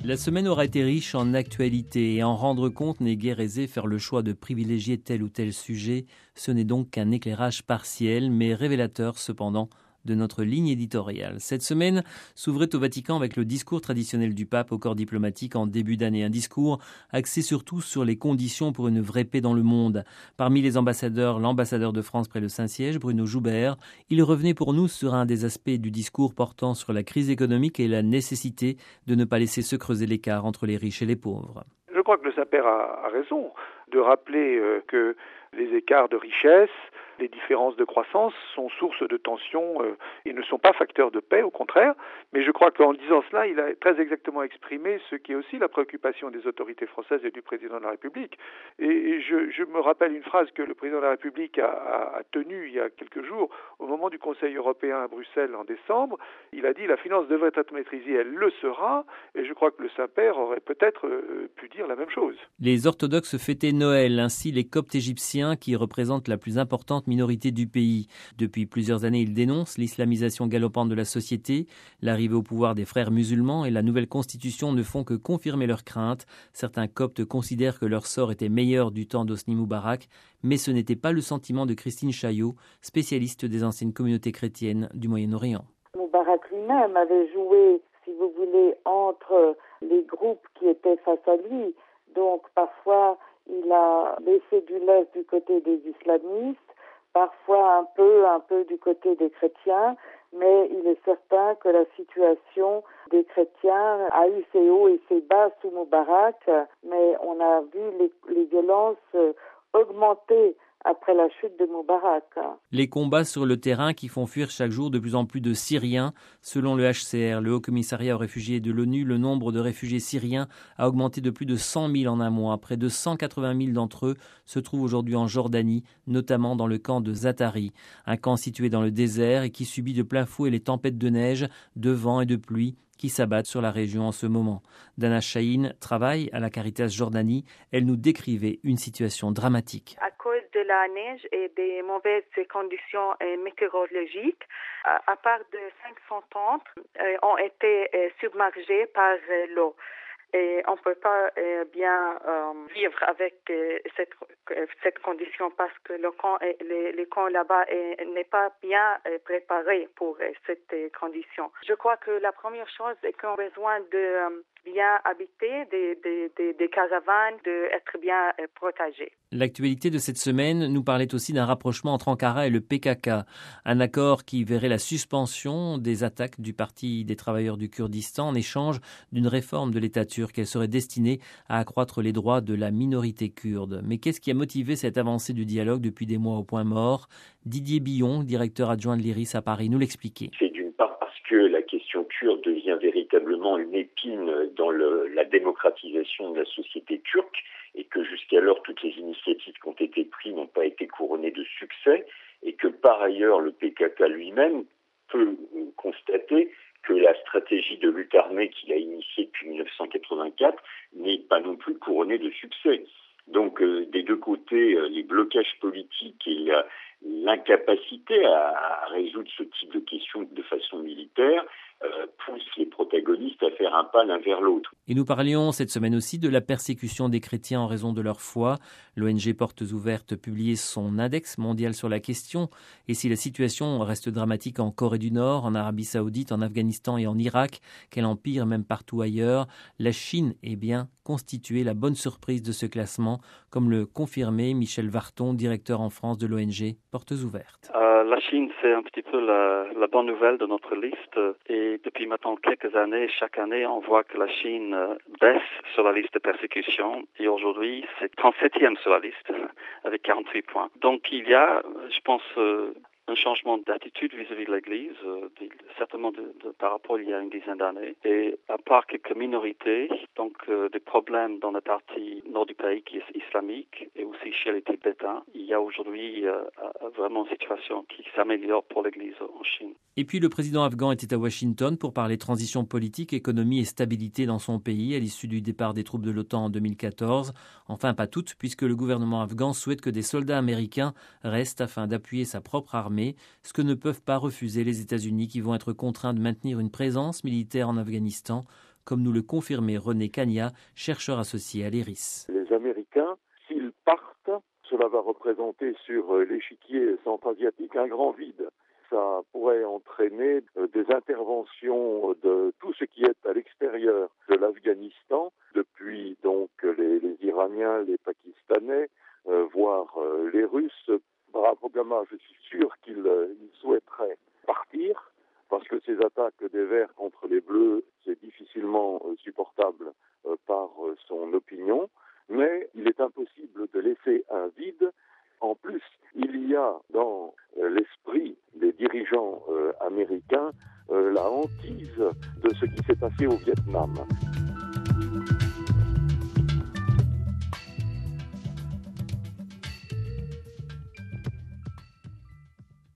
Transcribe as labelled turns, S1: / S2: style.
S1: La semaine aura été riche en actualité et en rendre compte n'est guère aisé. Faire le choix de privilégier tel ou tel sujet, ce n'est donc qu'un éclairage partiel, mais révélateur cependant de notre ligne éditoriale. Cette semaine s'ouvrait au Vatican avec le discours traditionnel du pape au corps diplomatique en début d'année. Un discours axé surtout sur les conditions pour une vraie paix dans le monde. Parmi les ambassadeurs, l'ambassadeur de France près le Saint-Siège, Bruno Joubert, il revenait pour nous sur un des aspects du discours portant sur la crise économique et la nécessité de ne pas laisser se creuser l'écart entre les riches et les pauvres.
S2: Je crois que le Saint-Père a raison de rappeler que les écarts de richesse, les différences de croissance sont source de tensions et ne sont pas facteurs de paix, au contraire. Mais je crois qu'en disant cela, il a très exactement exprimé ce qui est aussi la préoccupation des autorités françaises et du président de la République. Et je me rappelle une phrase que le président de la République a tenue il y a quelques jours au moment du Conseil européen à Bruxelles en décembre. Il a dit « La finance devrait être maîtrisée, elle le sera ». Et je crois que le Saint-Père aurait peut-être pu dire la même chose.
S1: Les orthodoxes fêtaient Noël, ainsi les Coptes égyptiens qui représentent la plus importante minorité du pays. Depuis plusieurs années, ils dénoncent l'islamisation galopante de la société, l'arrivée au pouvoir des frères musulmans et la nouvelle constitution ne font que confirmer leurs craintes. Certains Coptes considèrent que leur sort était meilleur du temps d'Hosni Moubarak, mais ce n'était pas le sentiment de Christine Chaillot, spécialiste des anciennes communautés chrétiennes du Moyen-Orient.
S3: Moubarak lui-même avait joué, si vous voulez, entre les groupes qui étaient face à lui. Donc parfois, il a laissé du lest du côté des islamistes, parfois un peu du côté des chrétiens, mais il est certain que la situation des chrétiens a eu ses hauts et ses bas sous Moubarak, mais on a vu les violences augmenter après la chute de Moubarak.
S1: Les combats sur le terrain qui font fuir chaque jour de plus en plus de Syriens. Selon le HCR, le Haut Commissariat aux réfugiés de l'ONU, le nombre de réfugiés syriens a augmenté de plus de 100 000 en un mois. Près de 180 000 d'entre eux se trouvent aujourd'hui en Jordanie, notamment dans le camp de Zatari, un camp situé dans le désert et qui subit de plein fouet les tempêtes de neige, de vent et de pluie qui s'abattent sur la région en ce moment. Dana Chahine travaille à la Caritas Jordanie. Elle nous décrivait une situation dramatique.
S4: À cause de la neige et des mauvaises conditions météorologiques, à part de 500 tentes ont été submergées par l'eau. Et on ne peut pas bien vivre avec cette condition parce que les camps là-bas n'est pas bien préparé pour cette condition. Je crois que la première chose est qu'on a besoin de bien habiter, des caravanes, d'être bien protégés.
S1: L'actualité de cette semaine nous parlait aussi d'un rapprochement entre Ankara et le PKK, un accord qui verrait la suspension des attaques du Parti des travailleurs du Kurdistan en échange d'une réforme de l'État turc. Elle serait destinée à accroître les droits de la minorité kurde. Mais qu'est-ce qui a motivé cette avancée du dialogue depuis des mois au point mort? Didier Billon, directeur adjoint de l'IRIS à Paris, nous l'expliquait.
S5: C'est d'une part parce que la question kurde devient véritablement une épine dans la démocratisation de la société turque et que jusqu'alors toutes les initiatives qui ont été prises n'ont pas été couronnées de succès et que par ailleurs le PKK lui-même peut constater que la stratégie de lutte armée qu'il a initiée depuis 1984 n'est pas non plus couronnée de succès. Donc des deux côtés, les blocages politiques et l'incapacité à résoudre ce type de questions de façon militaire poussent les protagonistes à faire un pas l'un vers l'autre.
S1: Et nous parlions cette semaine aussi de la persécution des chrétiens en raison de leur foi. L'ONG Portes Ouvertes publiait son index mondial sur la question. Et si la situation reste dramatique en Corée du Nord, en Arabie Saoudite, en Afghanistan et en Irak, qu'elle empire même partout ailleurs, la Chine est bien constituée la bonne surprise de ce classement, comme le confirmait Michel Varton, directeur en France de l'ONG Portes Ouvertes.
S6: La Chine, c'est un petit peu la bonne nouvelle de notre liste. Et depuis maintenant quelques années, chaque année, on voit que la Chine baisse sur la liste de persécution. Et aujourd'hui, c'est 37e sur la liste, avec 48 points. Donc il y a, je pense, un changement d'attitude vis-à-vis de l'Église, certainement par rapport il y a une dizaine d'années. Et à part quelques minorités, donc des problèmes dans la partie nord du pays qui est islamique et aussi chez les Tibétains, il y a aujourd'hui vraiment une situation qui s'améliore pour l'Église en Chine.
S1: Et puis le président afghan était à Washington pour parler transition politique, économie et stabilité dans son pays à l'issue du départ des troupes de l'OTAN en 2014. Enfin pas toutes, puisque le gouvernement afghan souhaite que des soldats américains restent afin d'appuyer sa propre armée, ce que ne peuvent pas refuser les États-Unis qui vont être contraints de maintenir une présence militaire en Afghanistan, comme nous le confirmait René Cagna, chercheur associé à l'IRIS.
S7: Les Américains, s'ils partent, cela va représenter sur l'échiquier centra-asiatique un grand vide. Ça pourrait entraîner des interventions de tout ce qui est à l'extérieur de l'Afghanistan, depuis donc les Iraniens, les Pakistanais, voire les Russes. Barack Obama, je suis sûr qu'il souhaiterait partir, parce que ces attaques des Verts contre les Bleus, c'est difficilement supportable par son opinion, mais il est impossible de laisser un vide. En plus, il y a dans l'esprit des dirigeants américains la hantise de ce qui s'est passé au Vietnam.